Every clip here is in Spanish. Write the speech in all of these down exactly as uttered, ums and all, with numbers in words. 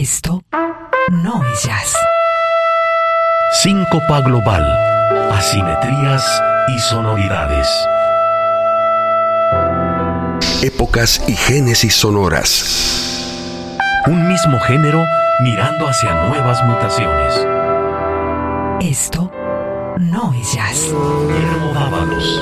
Esto no es jazz. Síncopa global, asimetrías y sonoridades. Épocas y génesis sonoras. Un mismo género mirando hacia nuevas mutaciones. Esto no es jazz. Guillermo Dávalos.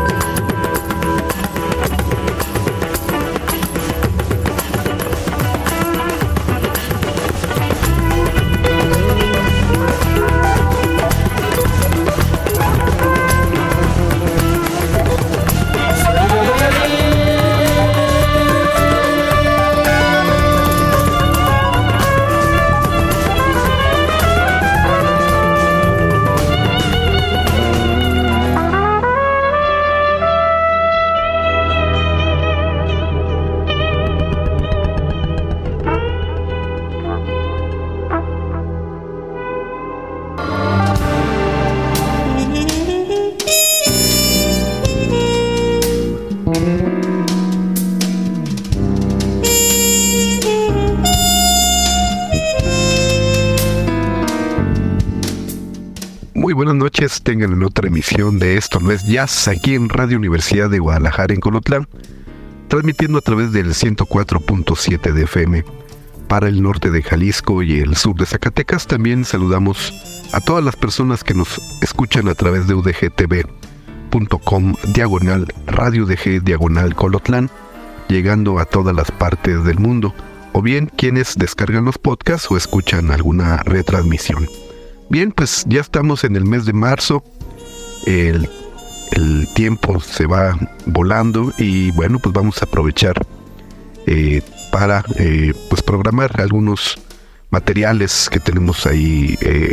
Muy buenas noches, tengan en otra emisión de Esto no es jazz, aquí en Radio Universidad de Guadalajara en Colotlán, transmitiendo a través del ciento cuatro punto siete de F M para el norte de Jalisco y el sur de Zacatecas. También saludamos a todas las personas que nos escuchan a través de u d g t v punto com diagonal Radio U D G diagonal Colotlán, llegando a todas las partes del mundo, o bien quienes descargan los podcasts o escuchan alguna retransmisión. Bien, pues ya estamos en el mes de marzo, el, el tiempo se va volando y bueno, pues vamos a aprovechar eh, para eh, pues programar algunos materiales que tenemos ahí eh,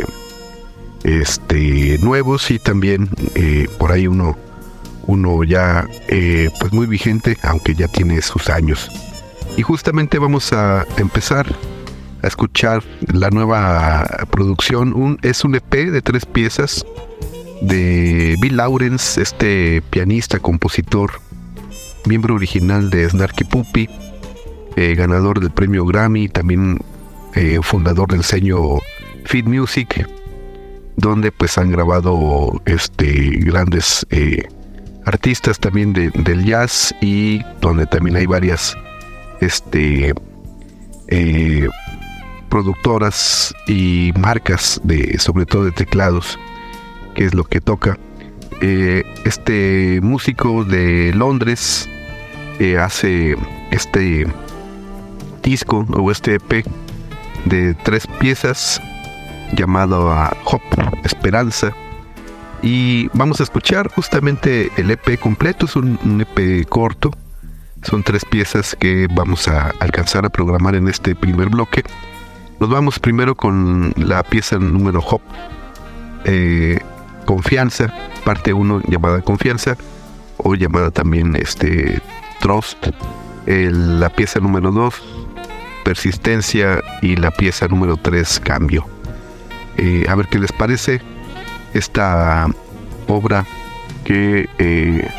este nuevos y también eh, por ahí uno, uno ya eh, pues muy vigente, aunque ya tiene sus años. Y justamente vamos a empezar a escuchar la nueva producción. Un, es un E P de tres piezas de Bill Lawrence, este pianista, compositor, miembro original de Snarky Puppy, eh, ganador del premio Grammy, también eh, fundador del sello Fit Music, donde pues han grabado este grandes eh, artistas también de, del jazz, y donde también hay varias este eh, productoras y marcas de, sobre todo de teclados, que es lo que toca. Eh, este músico de Londres eh, hace este disco o este E P de tres piezas llamado a Hop, Esperanza, y vamos a escuchar justamente el E P completo. Es un, un E P corto, son tres piezas que vamos a alcanzar a programar en este primer bloque. Nos vamos primero con la pieza número Hop, eh, Confianza, parte uno, llamada Confianza, o llamada también este Trust, eh, la pieza número dos, Persistencia, y la pieza número tres, Cambio. Eh, a ver qué les parece esta obra que eh,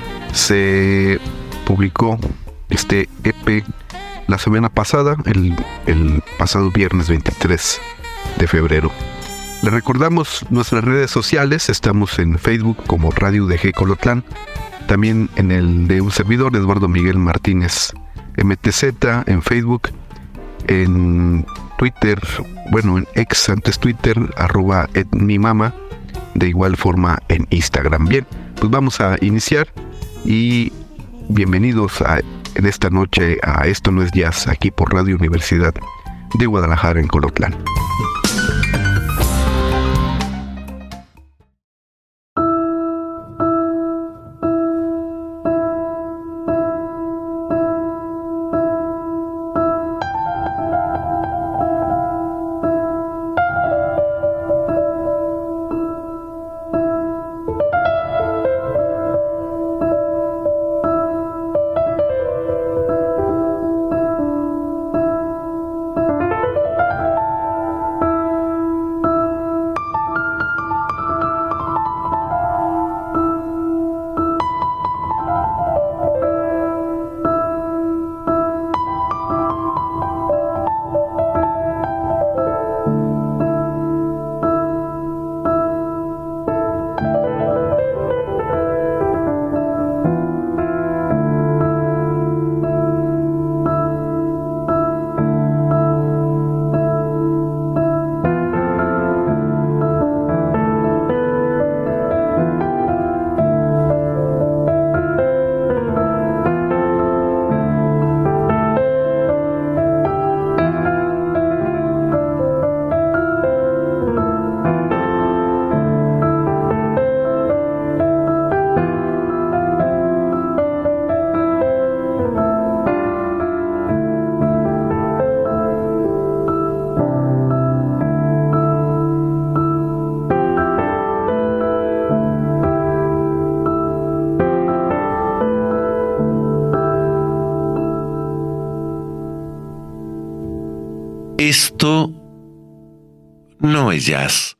se publicó, este E P, la semana pasada, el, el pasado viernes veintitrés de febrero. Les recordamos nuestras redes sociales. Estamos en Facebook como Radio U D G Colotlán, también en el de un servidor, Eduardo Miguel Martínez M T Z, en Facebook, en Twitter, bueno, en ex, antes Twitter, arroba etmimama, de igual forma en Instagram. Bien, pues vamos a iniciar y bienvenidos a en esta noche a Esto no es jazz, aquí por Radio Universidad de Guadalajara en Colotlán. Esto no es jazz.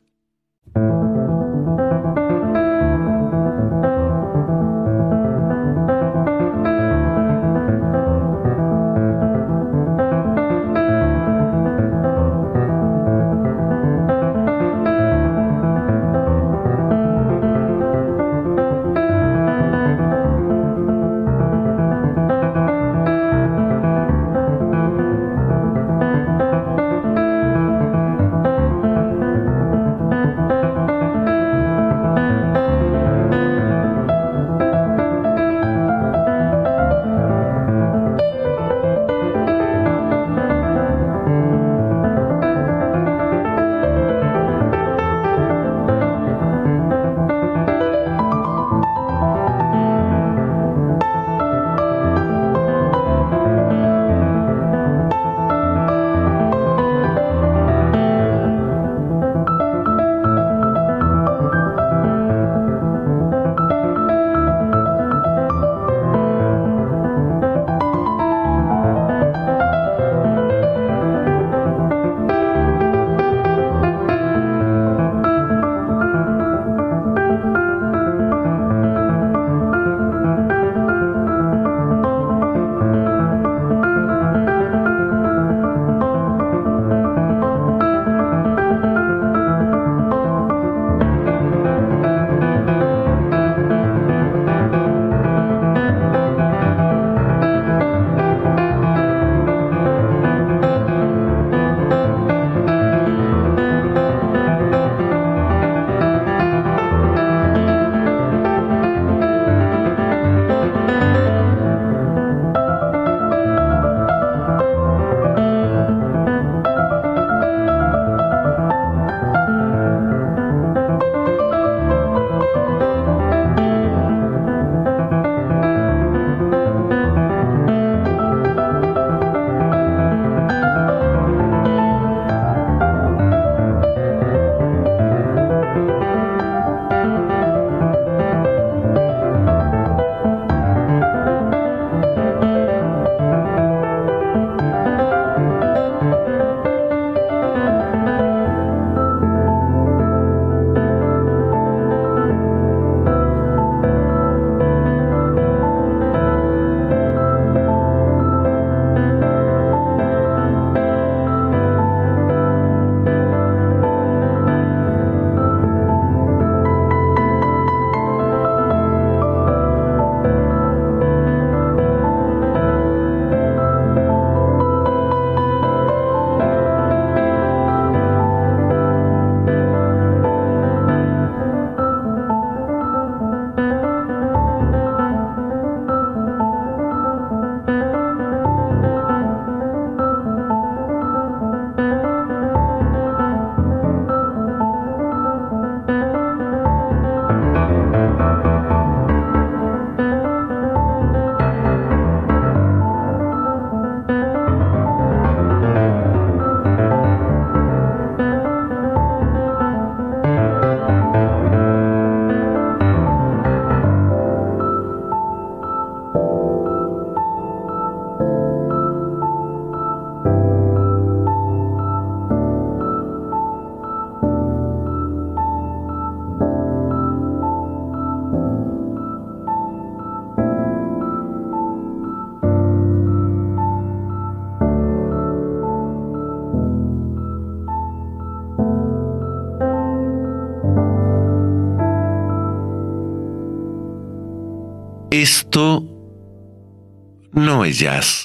Esto no es jazz.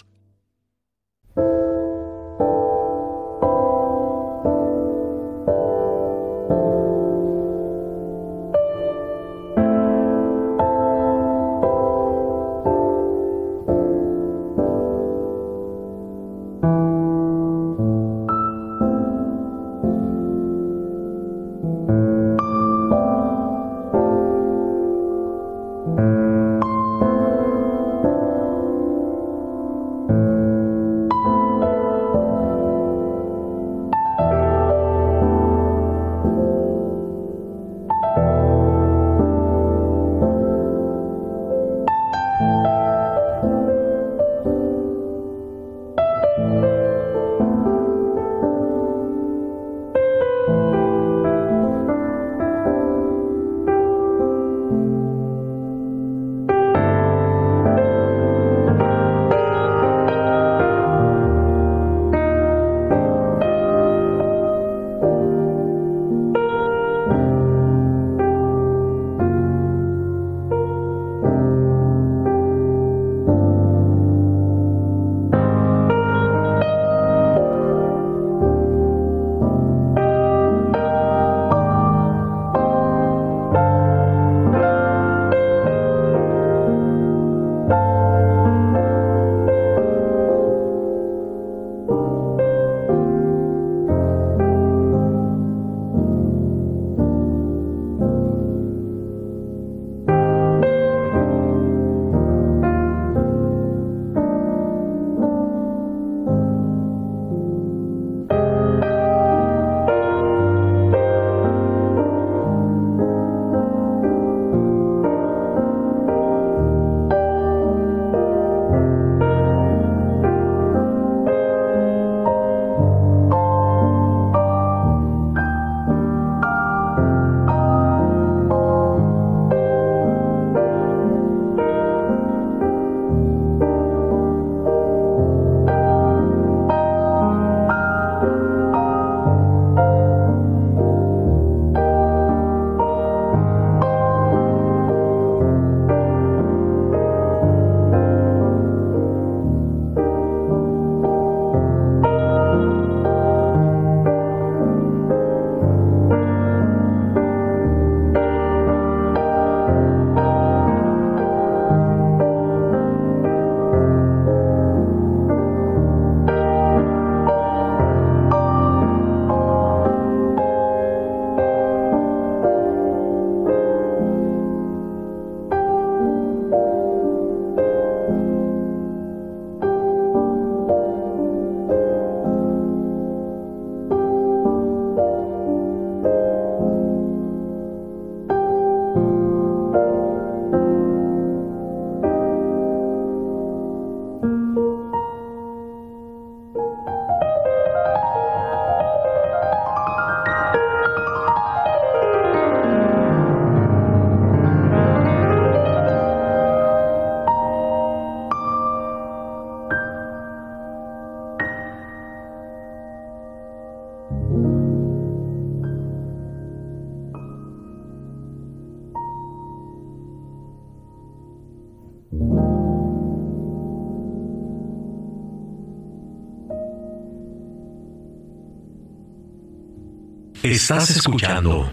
Estás escuchando.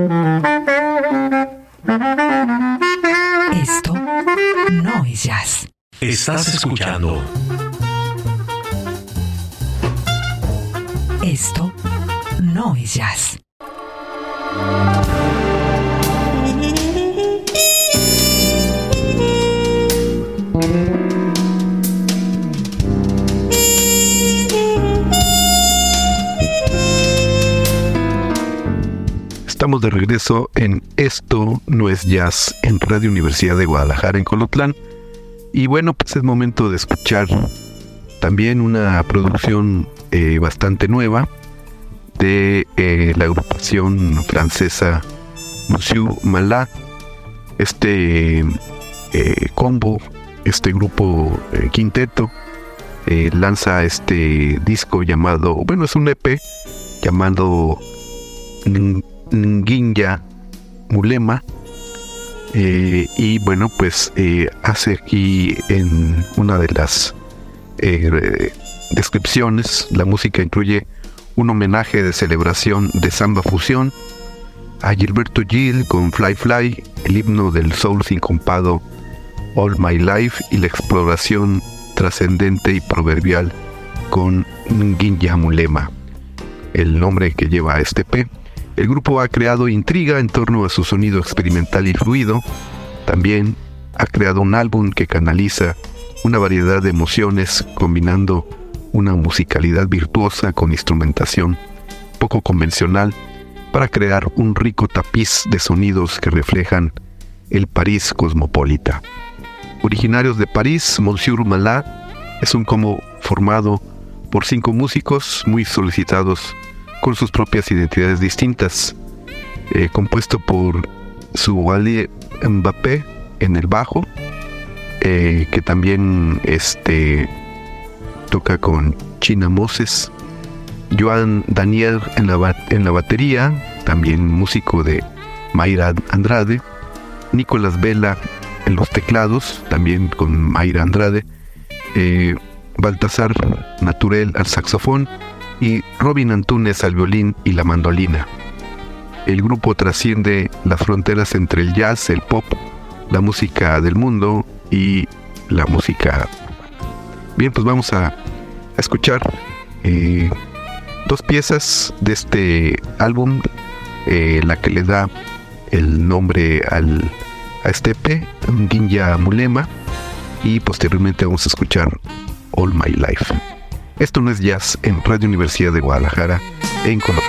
Esto no es jazz. Estás escuchando. Esto no es jazz. Estamos de regreso en Esto no es jazz en Radio Universidad de Guadalajara en Colotlán. Y bueno, pues es momento de escuchar también una producción eh, bastante nueva de eh, la agrupación francesa Monsieur Malá. Este eh, combo, este grupo eh, quinteto eh, lanza este disco llamado, bueno, es un E P llamado Nginja Mulema, eh, y bueno, pues eh, hace aquí en una de las eh, descripciones, la música incluye un homenaje de celebración de samba fusión a Gilberto Gil con Fly Fly, el himno del soul sincopado All My Life y la exploración trascendente y proverbial con Nginja Mulema, el nombre que lleva este E P. El grupo ha creado intriga en torno a su sonido experimental y fluido. También ha creado un álbum que canaliza una variedad de emociones, combinando una musicalidad virtuosa con instrumentación poco convencional para crear un rico tapiz de sonidos que reflejan el París cosmopolita. Originarios de París, Monsieur Malá es un combo formado por cinco músicos muy solicitados con sus propias identidades distintas, eh, compuesto por Souali Mbappé en el bajo, eh, que también este, toca con China Moses, Joan Daniel en la, bat- en la batería, también músico de Mayra Andrade, Nicolás Vela en los teclados, también con Mayra Andrade, eh, Baltasar Naturel al saxofón, y Robin Antunes al violín y la mandolina. El grupo trasciende las fronteras entre el jazz, el pop, la música del mundo y la música. Bien, pues vamos a, a escuchar eh, dos piezas de este álbum, eh, la que le da el nombre al, a este E P, Nginja Mulema, y posteriormente vamos a escuchar All My Life. Esto no es jazz en Radio Universidad de Guadalajara en Colombia.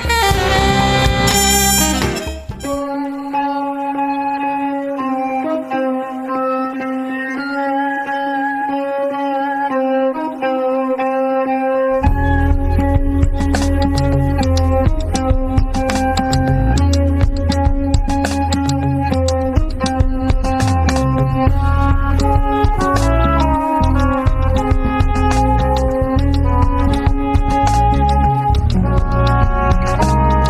Thank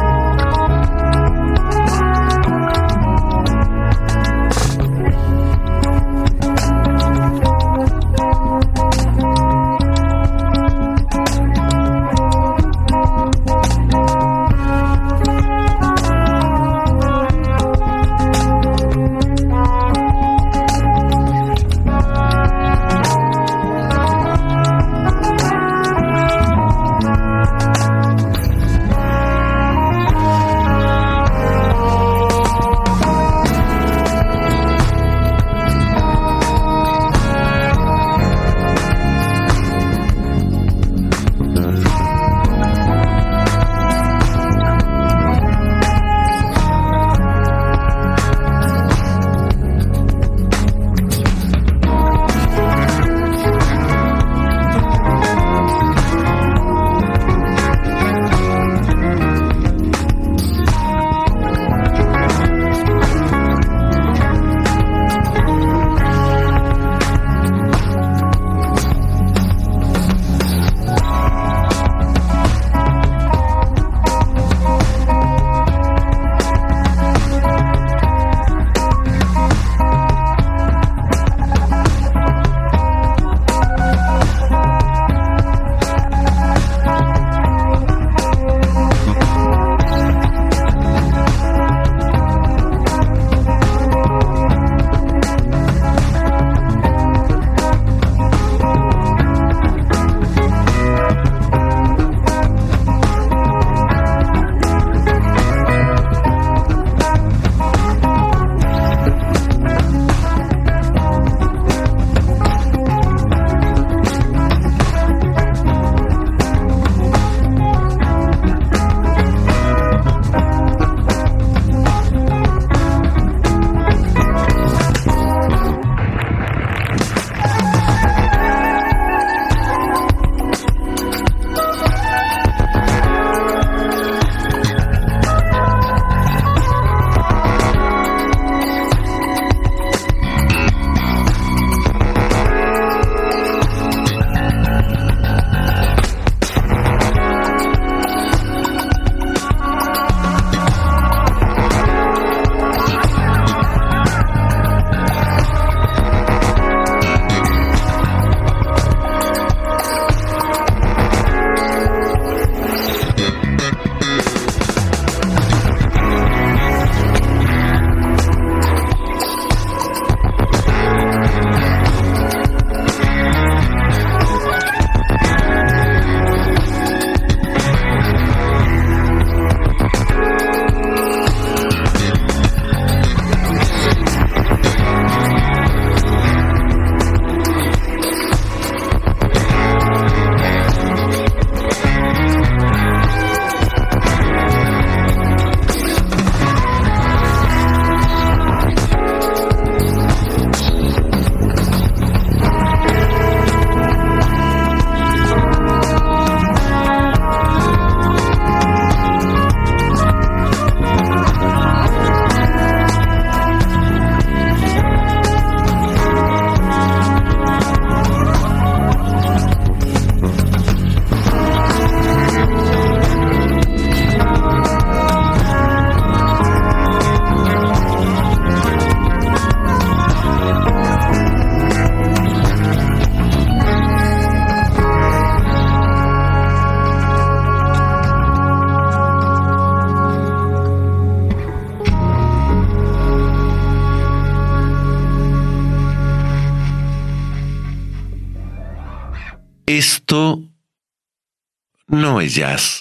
Esto no es jazz.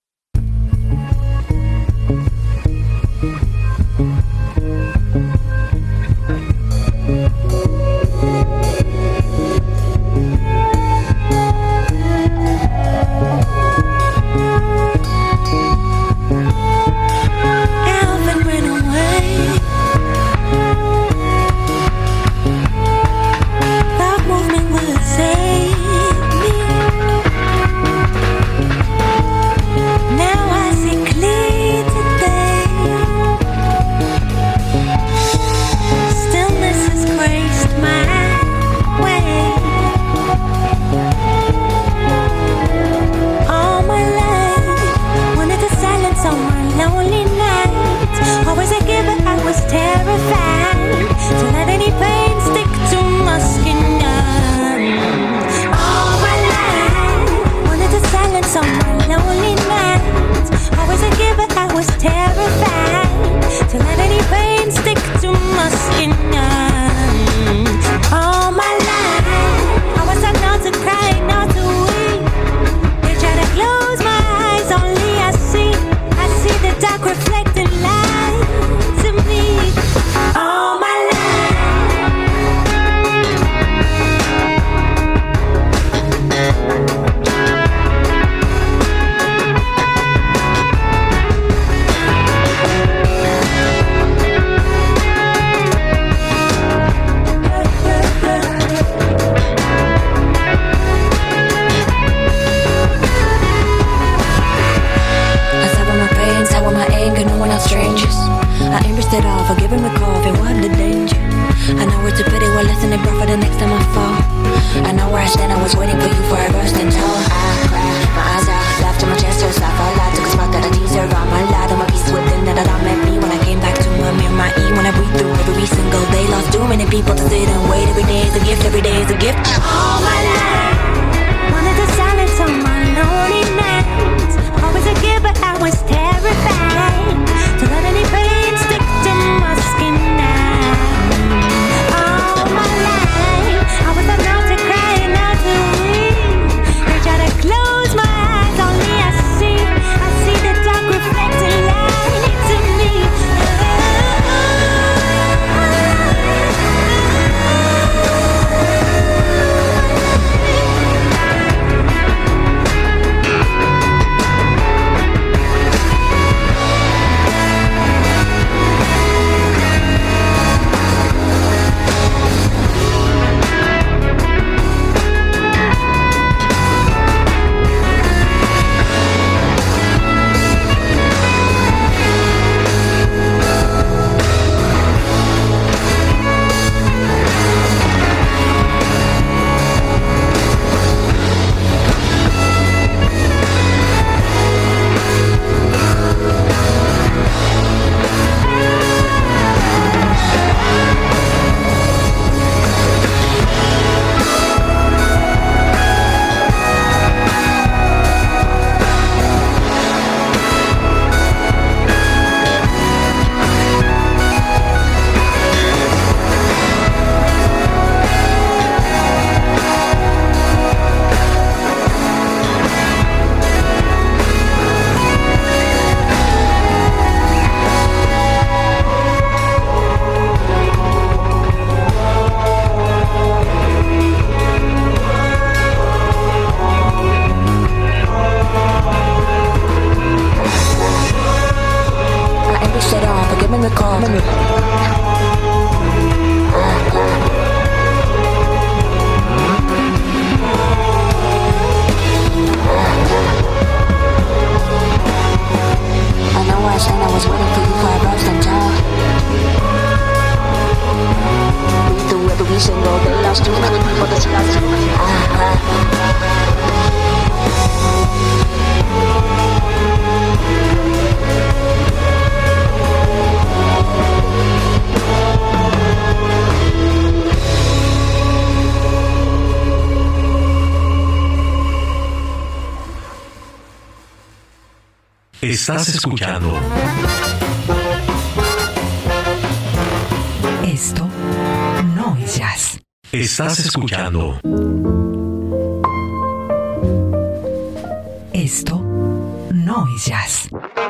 Estás escuchando. Esto no es jazz. Estás escuchando. Esto no es jazz.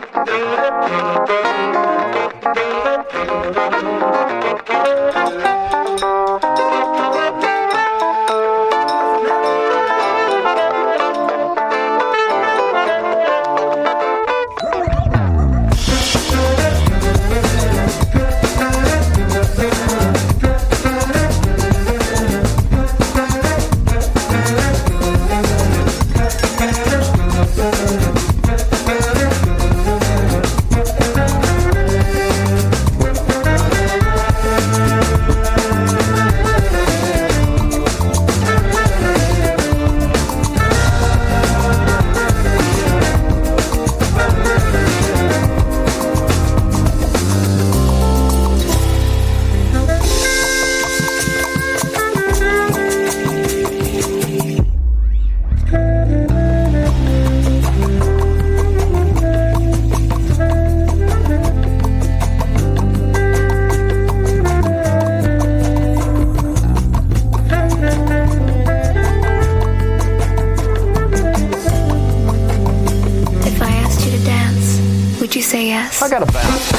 I got a bounce.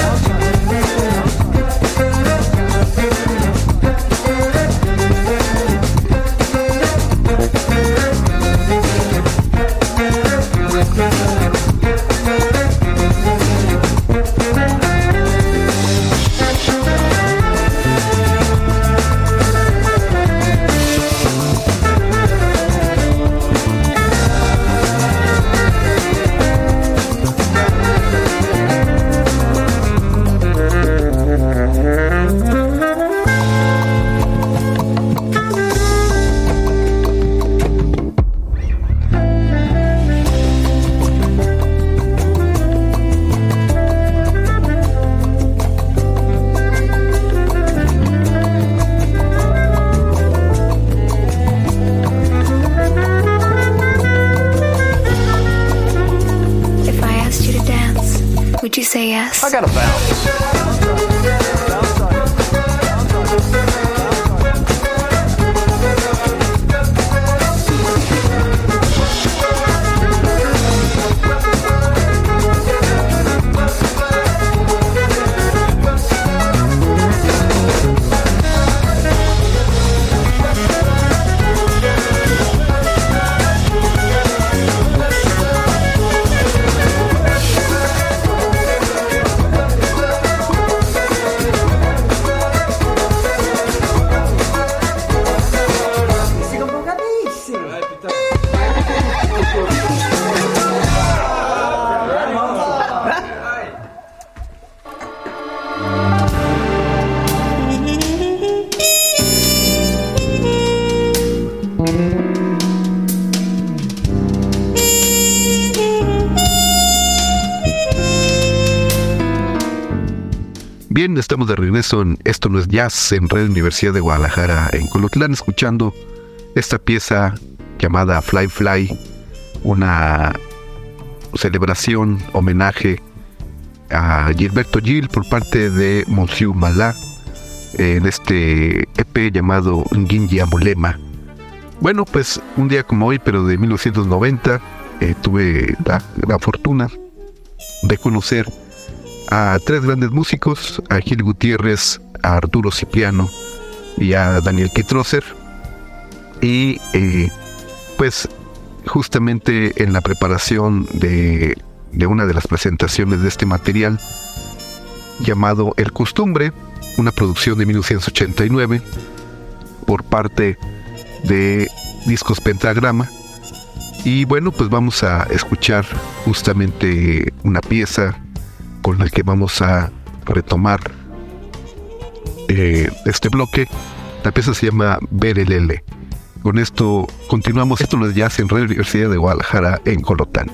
Would you say yes? I got a bounce. Bien, estamos de regreso en Esto no es jazz en Radio Universidad de Guadalajara en Colotlán, escuchando esta pieza llamada Fly Fly, una celebración, homenaje a Gilberto Gil por parte de Monsieur Malá en este E P llamado Ngingia Mulema. Bueno, pues un día como hoy, pero de mil novecientos noventa, eh, tuve la, la fortuna de conocer a tres grandes músicos, a Gil Gutiérrez, a Arturo Cipriano y a Daniel Kitrosser. Y eh, pues justamente en la preparación de, de una de las presentaciones de este material llamado El Costumbre, una producción de mil novecientos ochenta y nueve por parte de Discos Pentagrama. Y bueno, pues vamos a escuchar justamente una pieza con la que vamos a retomar eh, este bloque. La pieza se llama Berelele. Con esto continuamos. Esto no es jazz en Radio Universidad de Guadalajara en Colotlán.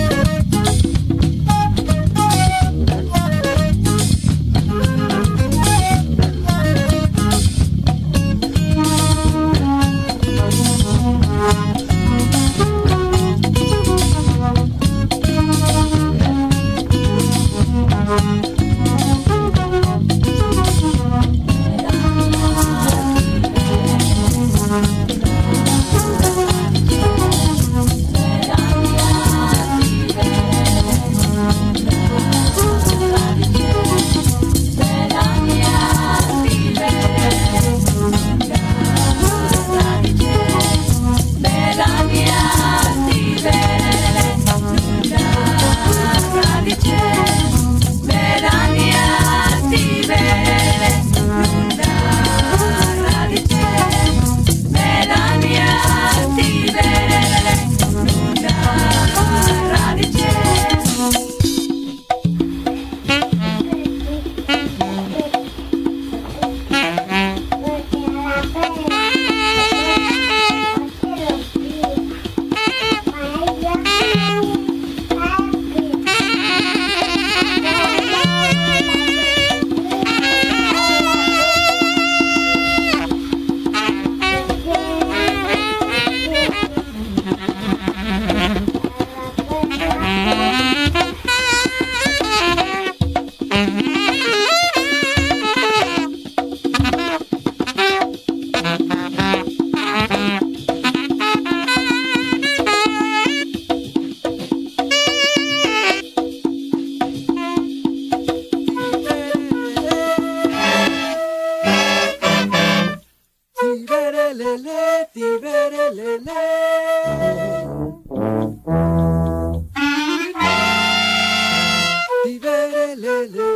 Thank Tiberelele, tiberelele. Tiberelele.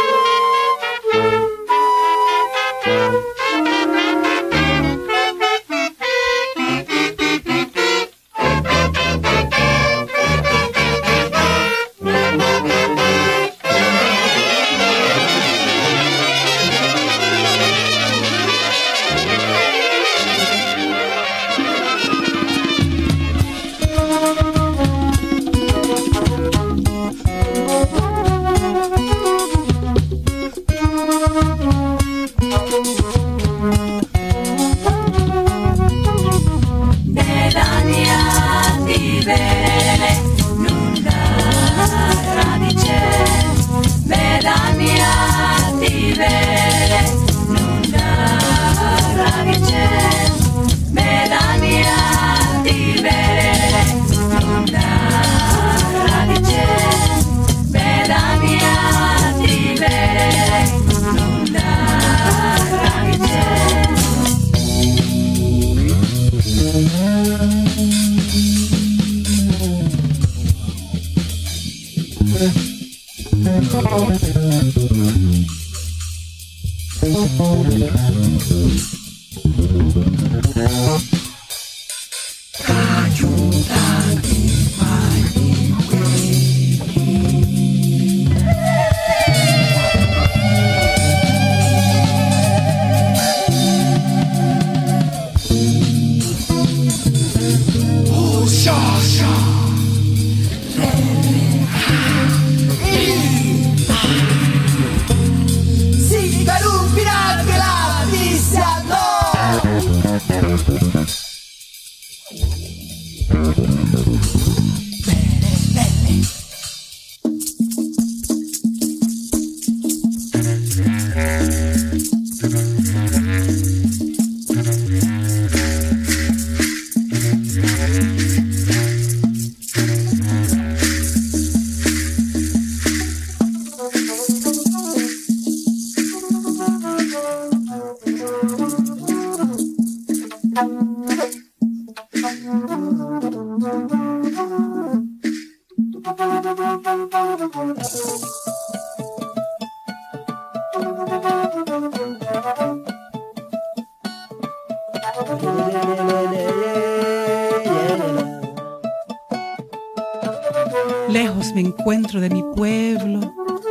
Lejos me encuentro de mi pueblo.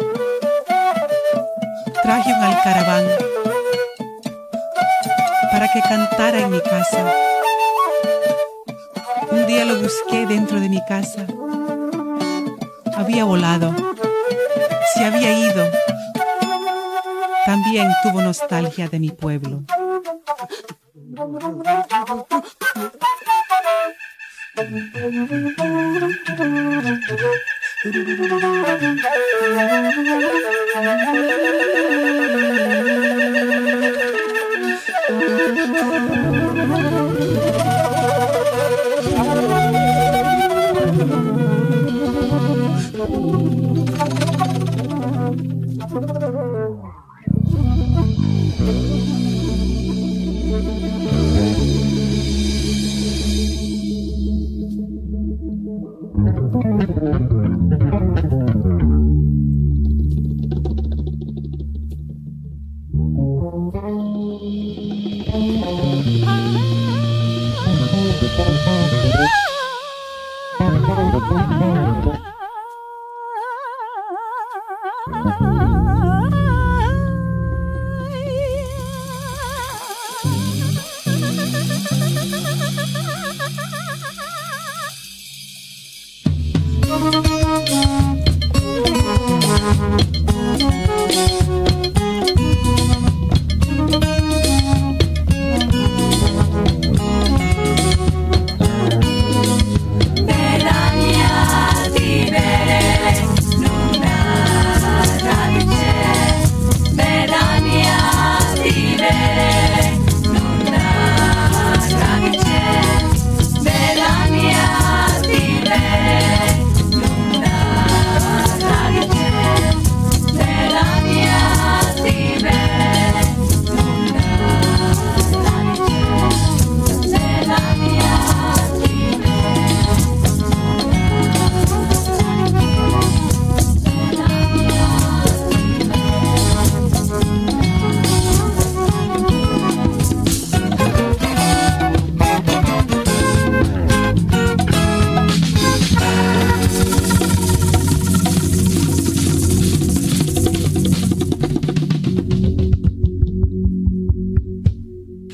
Traje un alcaraván para que cantara en mi casa. Un día lo busqué dentro de mi casa. Había volado, se había ido. También tuvo nostalgia de mi pueblo.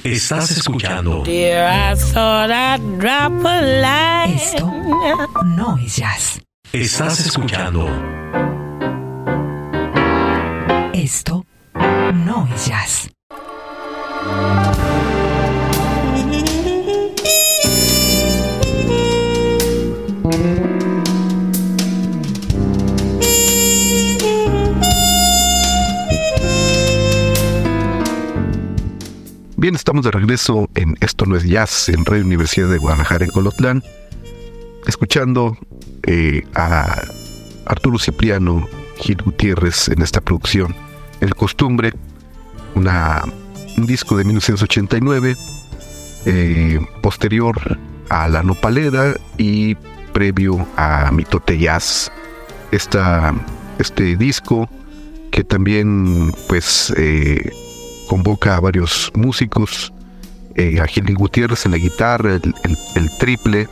Estás escuchando. Dear, I thought I'd drop a line. Esto no es jazz. Estás escuchando. Esto no es jazz. Bien, estamos de regreso en Esto no es jazz, en Radio Universidad de Guadalajara en Colotlán, escuchando eh, a Arturo Cipriano Gil Gutiérrez en esta producción, El Costumbre, una, un disco de mil novecientos ochenta y nueve, eh, posterior a La Nopalera y previo a Mitote Jazz. Esta, este disco que también pues eh, convoca a varios músicos, eh, a Gil Gutiérrez en la guitarra, el, el, el triple,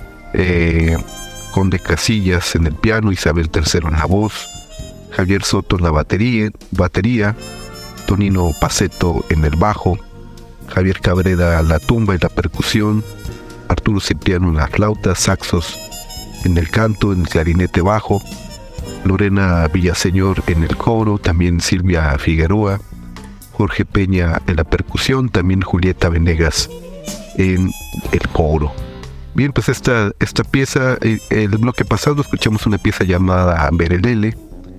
eh, Conde Casillas en el piano, Isabel tercero en la voz, Javier Soto en la batería, batería Tonino Paceto en el bajo, Javier Cabrera en la tumba y la percusión, Arturo Cipriano en la flauta, saxos en el canto, en el clarinete bajo, Lorena Villaseñor en el coro, también Silvia Figueroa, Jorge Peña en la percusión, también Julieta Venegas en el coro. Bien, pues esta, esta pieza, eh, el bloque pasado escuchamos una pieza llamada Berelele,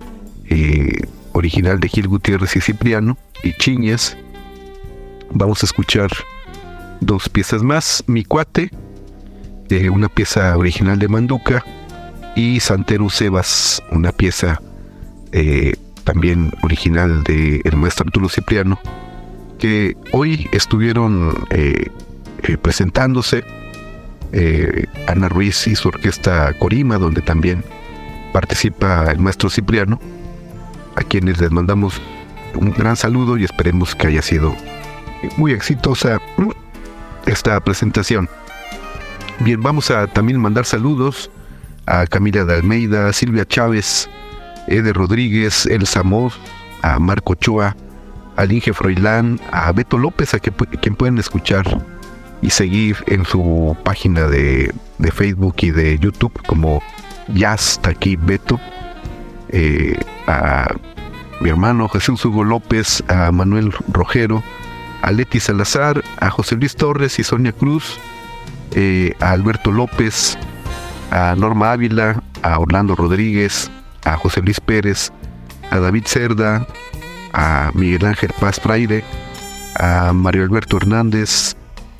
eh, original de Gil Gutiérrez y Cipriano y Chiñez. Vamos a escuchar dos piezas más, Mi Cuate, eh, una pieza original de Manduca, y Santero Sebas, una pieza eh, también original de el maestro Arturo Cipriano, que hoy estuvieron eh, eh, presentándose eh, Ana Ruiz y su orquesta Corima, donde también participa el maestro Cipriano, a quienes les mandamos un gran saludo y esperemos que haya sido muy exitosa esta presentación. Bien, vamos a también mandar saludos a Camila de Almeida, a Silvia Chávez, Eder Rodríguez, Elsa Moz, a Marco Ochoa, al Inge Froilán, a Beto López, a que, quien pueden escuchar y seguir en su página de, de Facebook y de YouTube como Jazz Aquí Beto, eh, a mi hermano Jesús Hugo López, a Manuel Rojero, a Leti Salazar, a José Luis Torres y Sonia Cruz, eh, a Alberto López, a Norma Ávila, a Orlando Rodríguez, a José Luis Pérez, a David Cerda, a Miguel Ángel Paz Fraire, a Mario Alberto Hernández,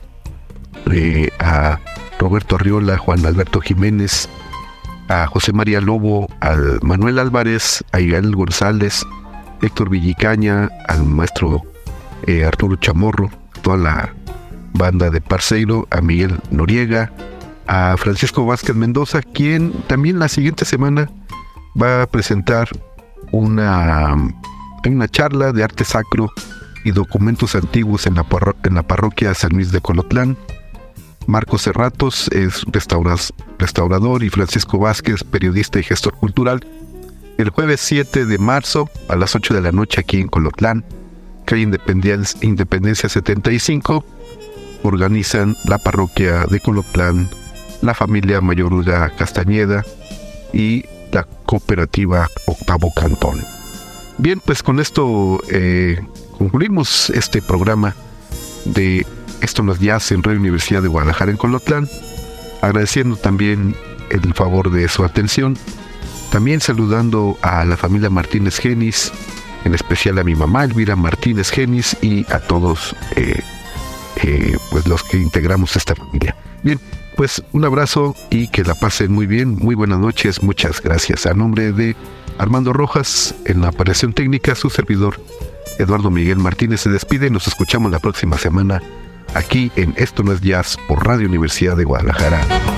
eh, a Roberto Arriola, Juan Alberto Jiménez, a José María Lobo, a Manuel Álvarez, a Igael González, Héctor Villicaña, al maestro eh, Arturo Chamorro, toda la banda de Parceiro, a Miguel Noriega, a Francisco Vázquez Mendoza, quien también la siguiente semana va a presentar una, una charla de arte sacro y documentos antiguos en la, parro- en la parroquia San Luis de Colotlán. Marcos Cerratos es restauras- restaurador y Francisco Vázquez, periodista y gestor cultural. El jueves siete de marzo a las ocho de la noche aquí en Colotlán, calle Independencia, Independencia setenta y cinco, organizan la parroquia de Colotlán, la familia Mayoruga Castañeda y la cooperativa Octavo Cantón. Bien, pues con esto eh, concluimos este programa de Esto no es jazz en Radio Universidad de Guadalajara en Colotlán, agradeciendo también el favor de su atención, también saludando a la familia Martínez Genis, en especial a mi mamá Elvira Martínez Genis y a todos eh, eh, pues los que integramos esta familia. Bien, pues un abrazo y que la pasen muy bien, muy buenas noches, muchas gracias. A nombre de Armando Rojas, en la operación técnica, su servidor Eduardo Miguel Martínez se despide y nos escuchamos la próxima semana aquí en Esto no es jazz por Radio Universidad de Guadalajara.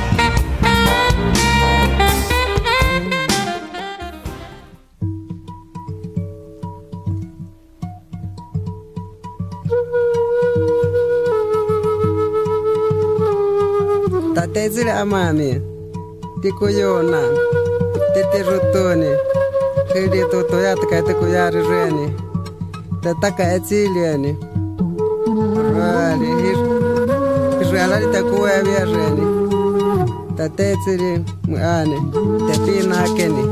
Tatezile amami, tikuyona, titirutuni, hiri tutoyatka tikuyari reni, tataka etsiliani, rali. Salari te kuwe vierreni. Tatetsiri muane. Te pina keni.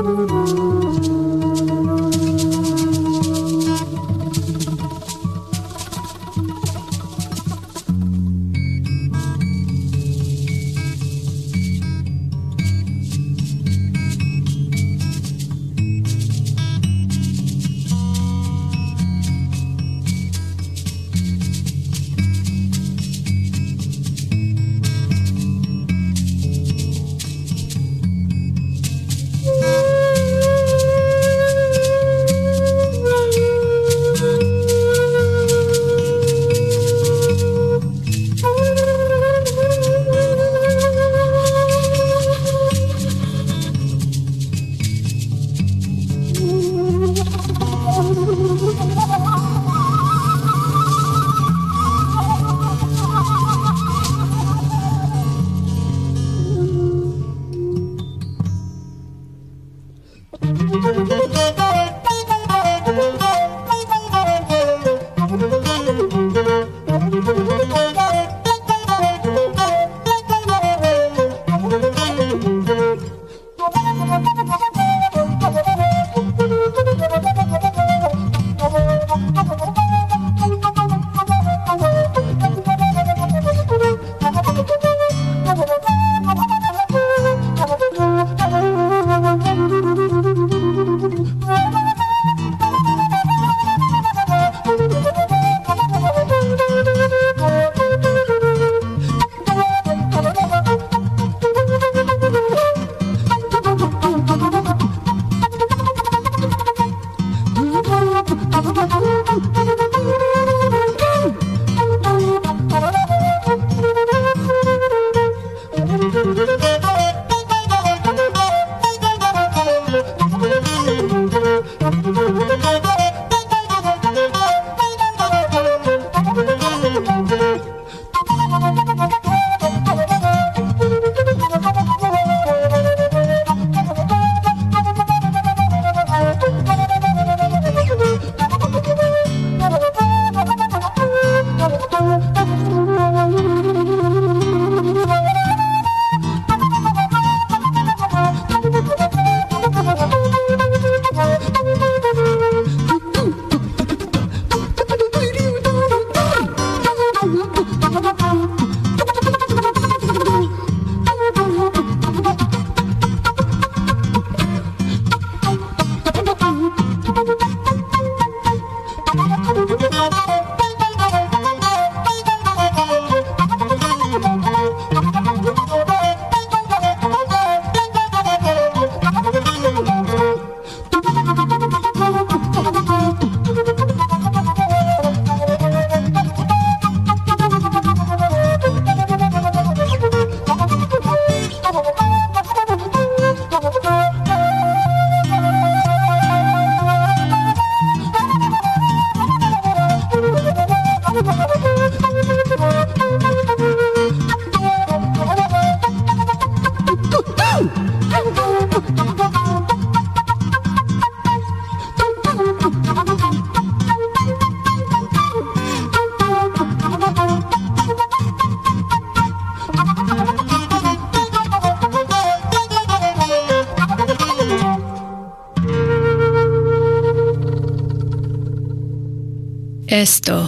Esto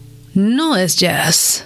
no es jazz.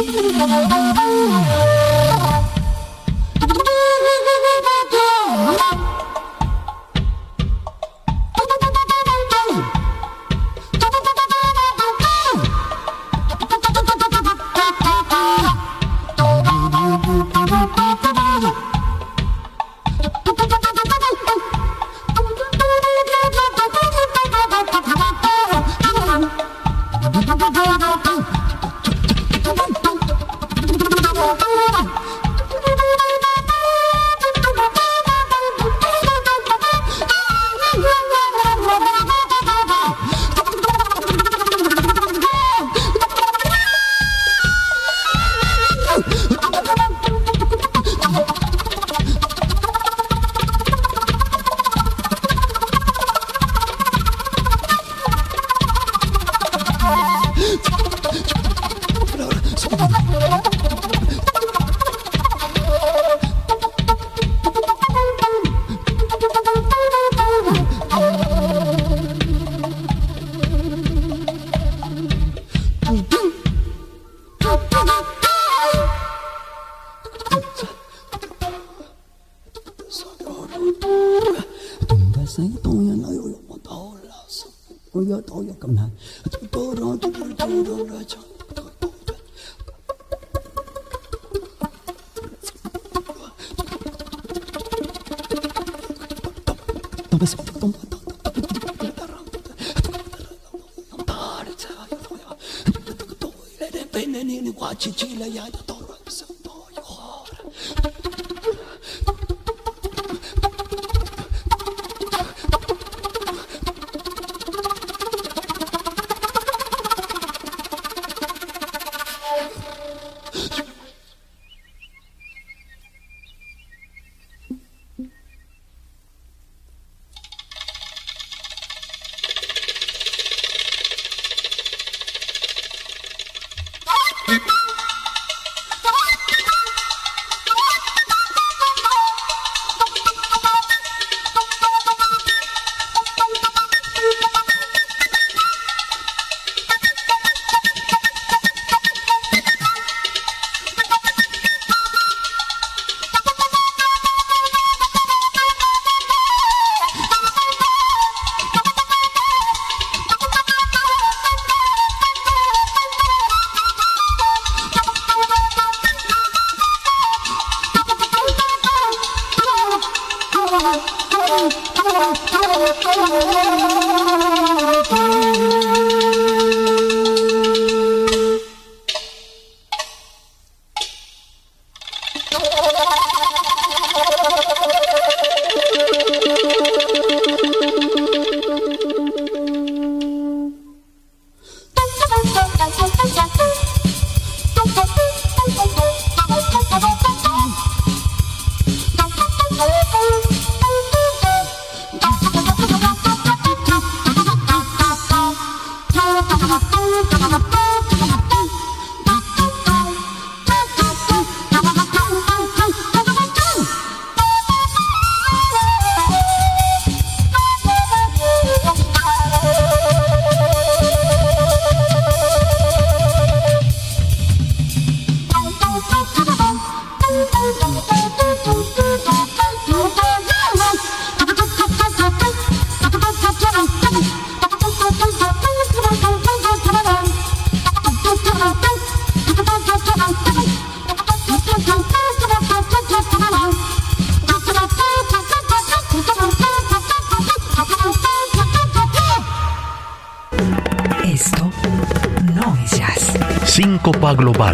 Síncopa global,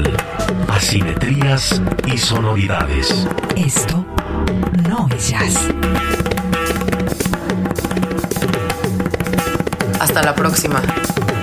asimetrías y sonoridades. Esto no es jazz. Hasta la próxima.